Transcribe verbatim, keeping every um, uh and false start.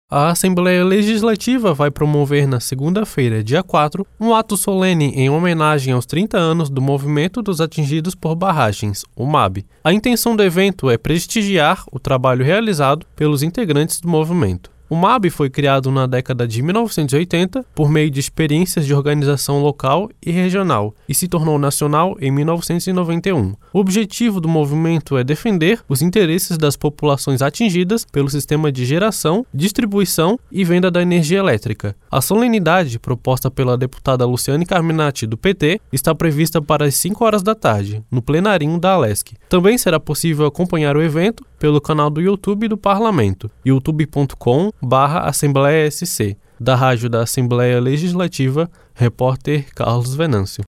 A Assembleia Legislativa vai promover na segunda-feira, dia quatro, um ato solene em homenagem aos trinta anos do Movimento dos Atingidos por Barragens, o MAB. A intenção do evento é prestigiar o trabalho realizado pelos integrantes do movimento. O MAB foi criado na década de mil novecentos e oitenta por meio de experiências de organização local e regional e se tornou nacional em mil novecentos e noventa e um. O objetivo do movimento é defender os interesses das populações atingidas pelo sistema de geração, distribuição e venda da energia elétrica. A solenidade, proposta pela deputada Luciane Carminati, do P T, está prevista para as cinco horas da tarde, no plenarinho da Alesc. Também será possível acompanhar o evento pelo canal do YouTube do Parlamento, youtube ponto com barra Assembleia S C, da Rádio da Assembleia Legislativa, repórter Carlos Venâncio.